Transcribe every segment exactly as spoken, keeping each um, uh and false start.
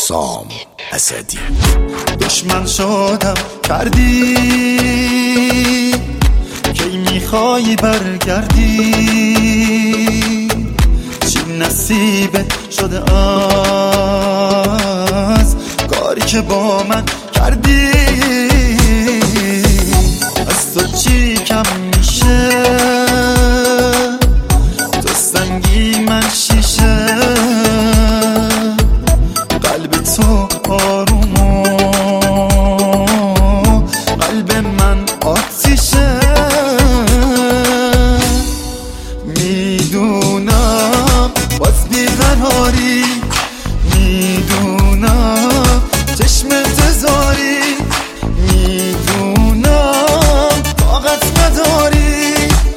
سام اسدی. دشمن شدم کردی کی میخوای برگردی، چی نصیبت شده از کاری که با من کردی، از تو چی کم میشه، تو سنگی من شیشه، قلب تو آروم و قلب من آتیشه، میدونم باز بیقراری، میدونم چشمت زاری، میدونم طاقت نداری،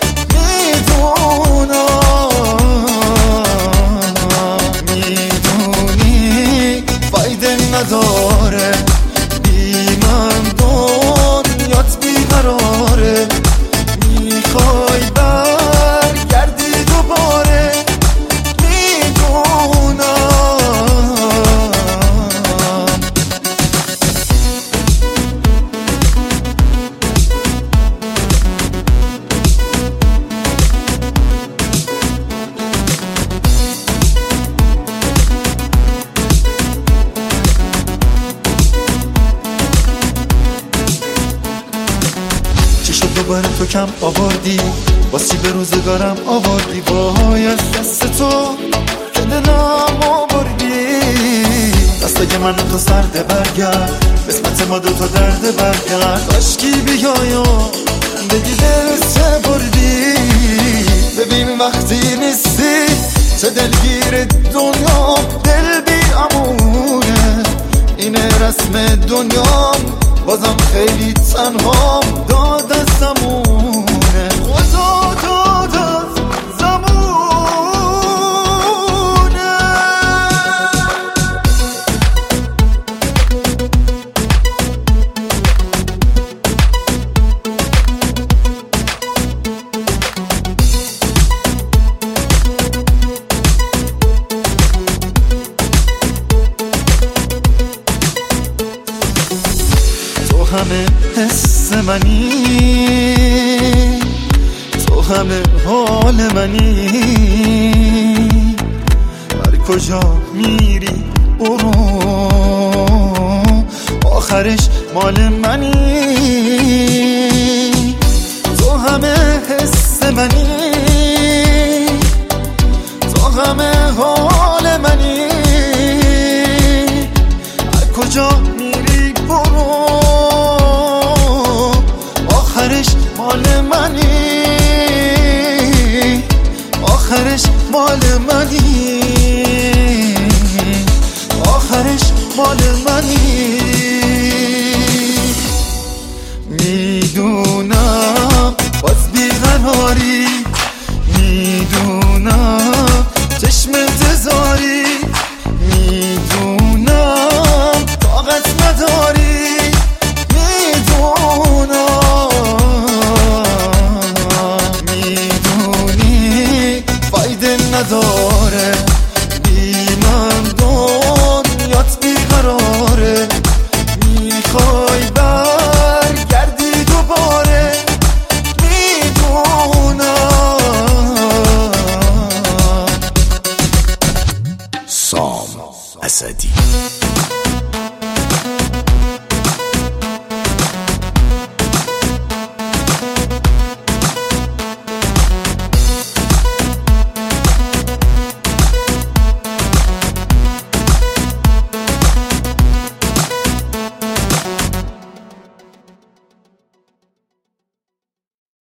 میدونم میدونی فایده نداره، بی من دنیات بیقراره، میخوای برگردی دوباره، میدونم دوباره تو کم آوردی، واسی به روزگارم آوردی، وای از دست تو که دلم آوردی، دستای من تو سرده برگرد، قسمت ما دو تا درده برگرد، کاشکی بیای و بگی دل سپردی، ببین وقتی نیستی چه دلگیر دنیا، دل بی امونه، اینه رسم دنیا، بازم خیلی تنهام، داد از زمونه، خدا داد از زمونه. تو همه حس منی، تو همه حال منی، هر کجا میری برو، آخرش مال منی، تو همه حس منی، تو همه حال منی، هر کجا میری برو، آخرش مال منی، آخرش مال منی، آخرش مال منی، میدونم باز بیقراری، میدونم چشمت زاری، میدونم طاقت نداری، نداره، بی من دنیات بیقراره، میخوای برگردی دوباره، میدونم. سام اسدی.